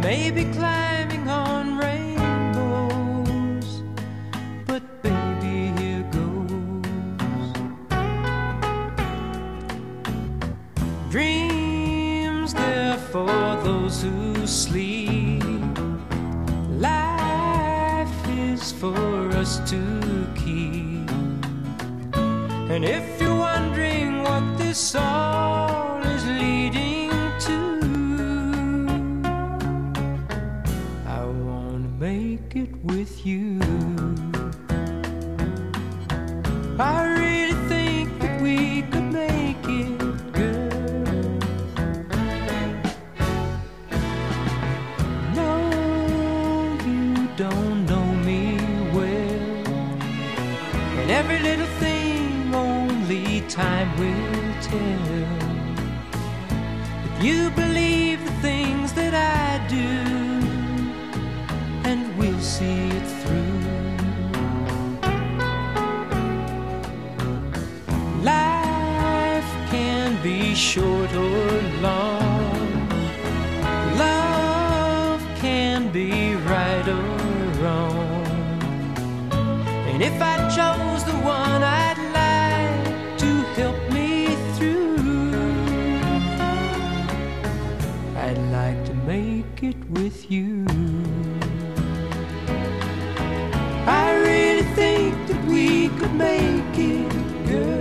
maybe climbing on rainbows, but baby, here goes. Dreams, they're for those who sleep. Life is for us to keep. And if you're wondering what this all is leading to, I wanna make it with you. I really think that we could make it, girl. No, you don't know me well, and every little thing only time will tell. If you believe the things that I do, and we'll see it through. Life can be short or long. Love can be right or wrong. And if I chose the one I'd like to help me through, I'd like to make it with you. I really think that we could make it, girl.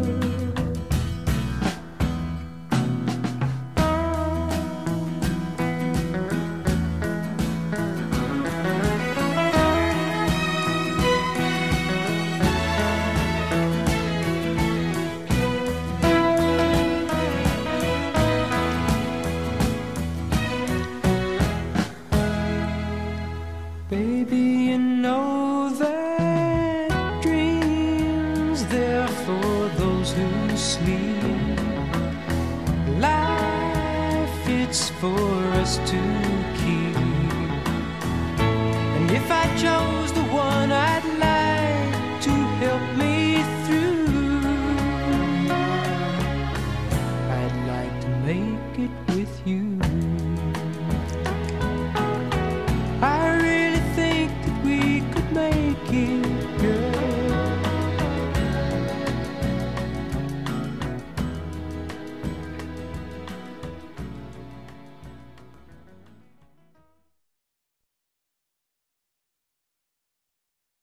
Baby, you know that dreams, they're for those who sleep. Life, it's for us to keep. And if I chose